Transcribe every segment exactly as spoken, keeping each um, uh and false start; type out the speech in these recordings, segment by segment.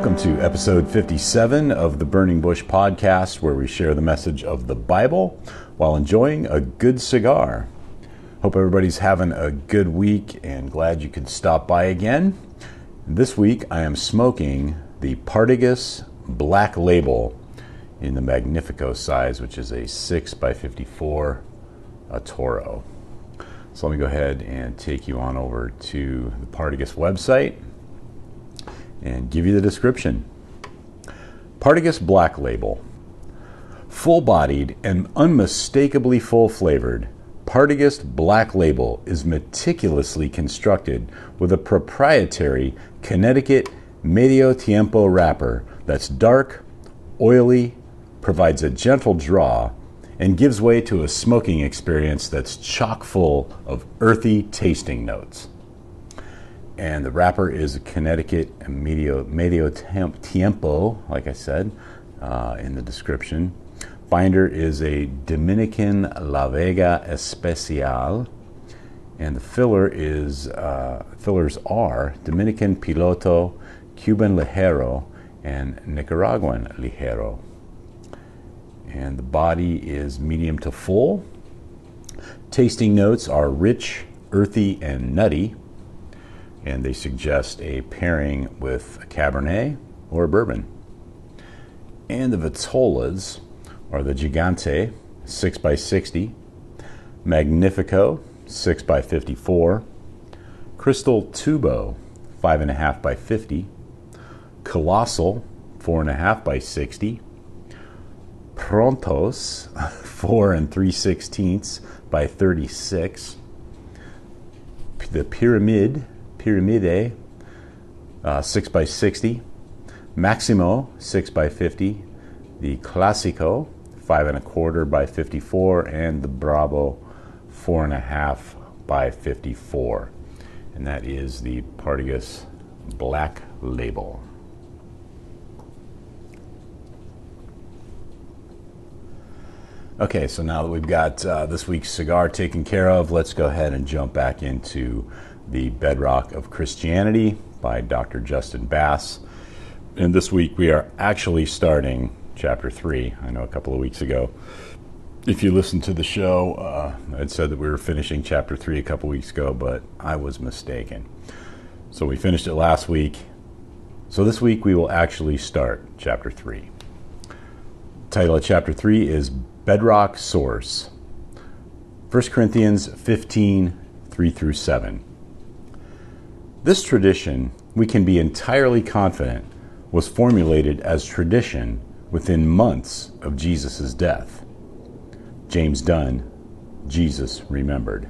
Welcome to episode fifty-seven of the Burning Bush podcast, where we share the message of the Bible while enjoying a good cigar. Hope everybody's having a good week and glad you could stop by again. This week I am smoking the Partagas Black Label in the Magnifico size, which is a six by fifty-four a Toro. So let me go ahead and take you on over to the Partagas website and give you the description. Partagas Black Label. Full-bodied and unmistakably full-flavored, Partagas Black Label is meticulously constructed with a proprietary Connecticut Medio Tiempo wrapper that's dark, oily, provides a gentle draw, and gives way to a smoking experience that's chock full of earthy tasting notes. And the wrapper is a Connecticut Medio, Medio Tiempo, like I said uh, in the description. Binder is a Dominican La Vega Especial. And the filler is, uh, fillers are Dominican Piloto, Cuban Ligero, and Nicaraguan Ligero. And the body is medium to full. Tasting notes are rich, earthy, and nutty. And they suggest a pairing with a Cabernet or a bourbon. And the Vitolas are the Gigante six by sixty, Magnifico six by fifty-four, Crystal Tubo five point five by fifty, Colossal four point five by sixty, Prontos four and three sixteenths by thirty-six, the Pyramid Pyramide uh, six by sixty, Maximo six by fifty, the Classico five and a quarter by fifty-four, and the Bravo four and a half by fifty-four. And that is the Partagas Black Label. Okay, so now that we've got uh, this week's cigar taken care of, let's go ahead and jump back into The Bedrock of Christianity by Doctor Justin Bass. And this week we are actually starting chapter three. I know a couple of weeks ago, if you listened to the show, uh, I'd said that we were finishing chapter three a couple weeks ago, but I was mistaken. So we finished it last week. So this week we will actually start chapter three. The title of chapter three is Bedrock Source. First Corinthians fifteen, three through seven. This tradition, we can be entirely confident, was formulated as tradition within months of Jesus' death. James Dunn, Jesus Remembered.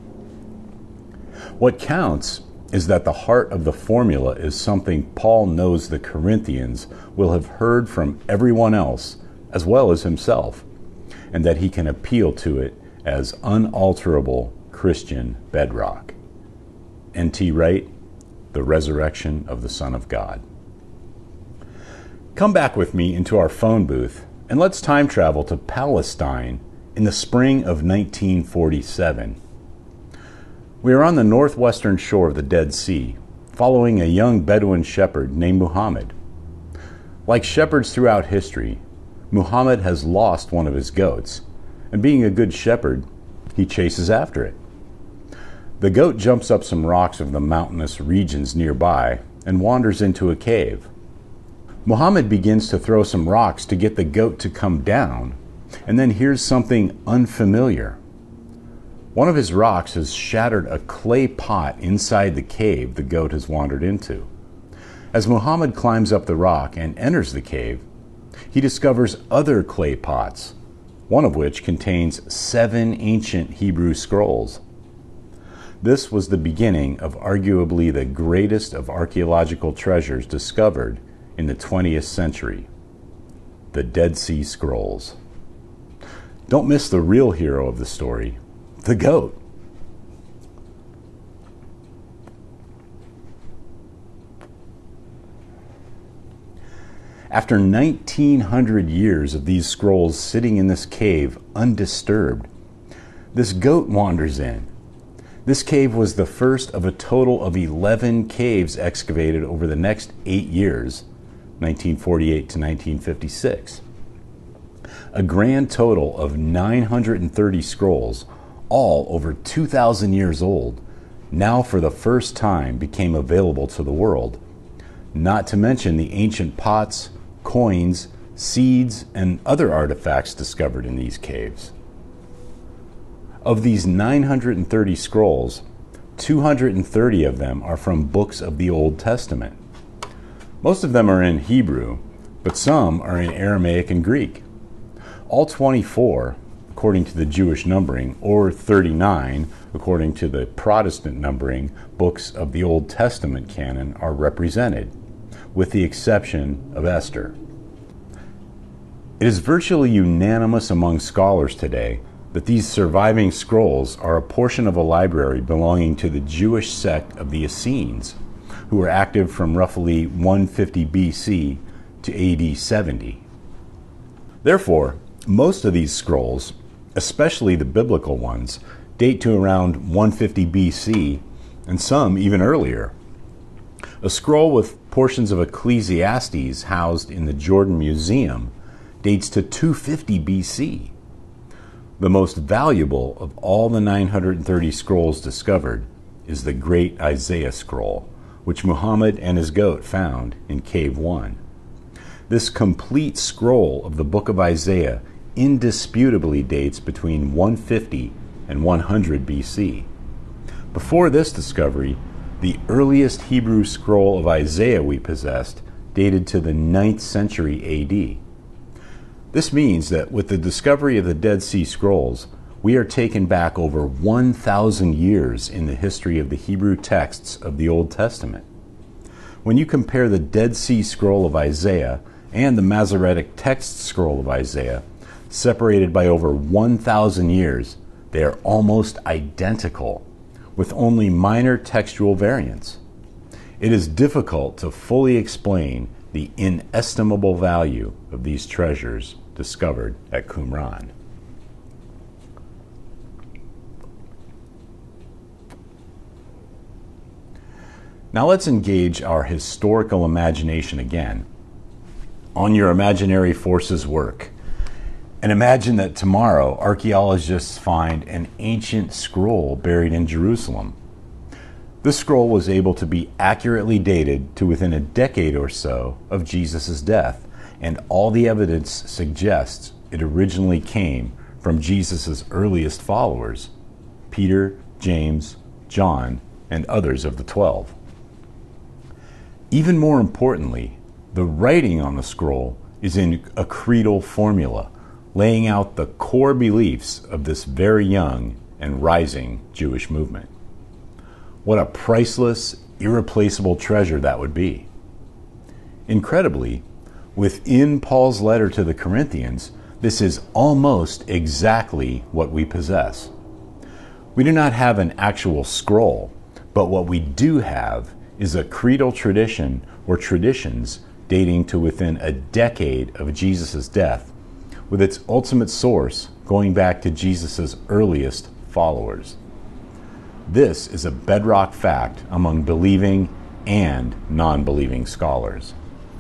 What counts is that the heart of the formula is something Paul knows the Corinthians will have heard from everyone else as well as himself, and that he can appeal to it as unalterable Christian bedrock. N T Wright, The Resurrection of the Son of God. Come back with me into our phone booth and let's time travel to Palestine in the spring of nineteen forty-seven. We are on the northwestern shore of the Dead Sea, following a young Bedouin shepherd named Muhammad. Like shepherds throughout history, Muhammad has lost one of his goats, and being a good shepherd, he chases after it. The goat jumps up some rocks of the mountainous regions nearby and wanders into a cave. Muhammad begins to throw some rocks to get the goat to come down, and then hears something unfamiliar. One of his rocks has shattered a clay pot inside the cave the goat has wandered into. As Muhammad climbs up the rock and enters the cave, he discovers other clay pots, one of which contains seven ancient Hebrew scrolls. This was the beginning of arguably the greatest of archaeological treasures discovered in the twentieth century, the Dead Sea Scrolls. Don't miss the real hero of the story, the goat. After nineteen hundred years of these scrolls sitting in this cave undisturbed, this goat wanders in. This cave was the first of a total of eleven caves excavated over the next eight years nineteen forty-eight to nineteen fifty-six. A grand total of nine hundred thirty scrolls, all over two thousand years old, now for the first time became available to the world, not to mention the ancient pots, coins, seeds, and other artifacts discovered in these caves. Of these nine hundred thirty scrolls, two hundred thirty of them are from books of the Old Testament. Most of them are in Hebrew, but some are in Aramaic and Greek. All twenty-four, according to the Jewish numbering, or thirty-nine, according to the Protestant numbering, books of the Old Testament canon are represented, with the exception of Esther. It is virtually unanimous among scholars today that these surviving scrolls are a portion of a library belonging to the Jewish sect of the Essenes, who were active from roughly one fifty B C to A D seventy. Therefore, most of these scrolls, especially the biblical ones, date to around one fifty B C, and some even earlier. A scroll with portions of Ecclesiastes housed in the Jordan Museum dates to two fifty B C. The most valuable of all the nine hundred thirty scrolls discovered is the Great Isaiah Scroll, which Muhammad and his goat found in Cave one. This complete scroll of the book of Isaiah indisputably dates between one fifty and one hundred B C. Before this discovery, the earliest Hebrew scroll of Isaiah we possessed dated to the ninth century A D. This means that with the discovery of the Dead Sea Scrolls, we are taken back over one thousand years in the history of the Hebrew texts of the Old Testament. When you compare the Dead Sea Scroll of Isaiah and the Masoretic Text Scroll of Isaiah, separated by over one thousand years, they are almost identical, with only minor textual variants. It is difficult to fully explain the inestimable value of these treasures discovered at Qumran. Now let's engage our historical imagination again. On your imaginary forces work, and imagine that tomorrow archaeologists find an ancient scroll buried in Jerusalem. This scroll was able to be accurately dated to within a decade or so of Jesus' death, and all the evidence suggests it originally came from Jesus' earliest followers, Peter, James, John, and others of the twelve. Even more importantly, the writing on the scroll is in a creedal formula, laying out the core beliefs of this very young and rising Jewish movement. What a priceless, irreplaceable treasure that would be. Incredibly, within Paul's letter to the Corinthians, this is almost exactly what we possess. We do not have an actual scroll, but what we do have is a creedal tradition or traditions dating to within a decade of Jesus' death, with its ultimate source going back to Jesus' earliest followers. This is a bedrock fact among believing and non-believing scholars.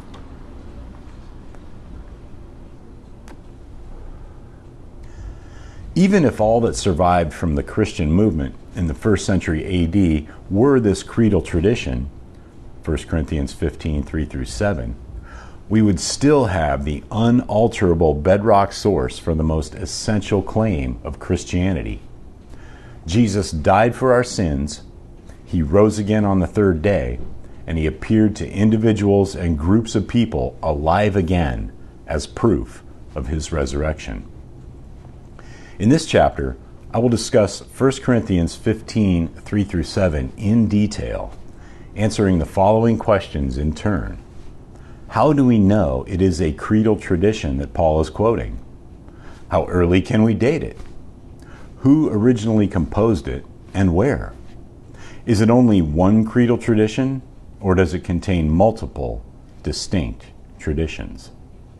Even if all that survived from the Christian movement in the first century A D were this creedal tradition, First Corinthians fifteen, three through seven, we would still have the unalterable bedrock source for the most essential claim of Christianity. Jesus died for our sins, he rose again on the third day, and he appeared to individuals and groups of people alive again as proof of his resurrection. In this chapter, I will discuss First Corinthians fifteen, three through seven in detail, answering the following questions in turn. How do we know it is a creedal tradition that Paul is quoting? How early can we date it? Who originally composed it and where? Is it only one creedal tradition, or does it contain multiple distinct traditions?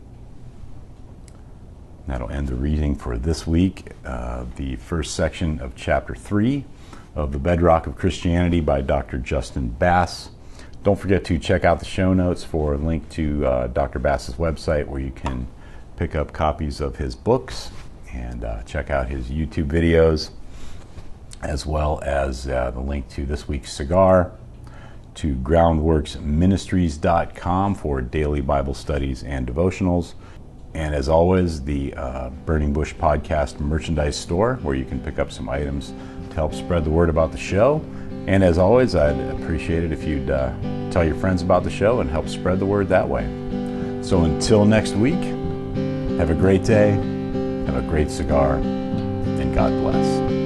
That'll end the reading for this week, uh, the first section of chapter three of The Bedrock of Christianity by Doctor Justin Bass. Don't forget to check out the show notes for a link to uh, Doctor Bass's website where you can pick up copies of his books and uh, check out his YouTube videos, as well as uh, the link to this week's cigar, to groundworks ministries dot com for daily Bible studies and devotionals, and as always, the uh, Burning Bush Podcast merchandise store where you can pick up some items to help spread the word about the show. And as always, I'd appreciate it if you'd uh, tell your friends about the show and help spread the word that way. So until next week, have a great day, have a great cigar, and God bless.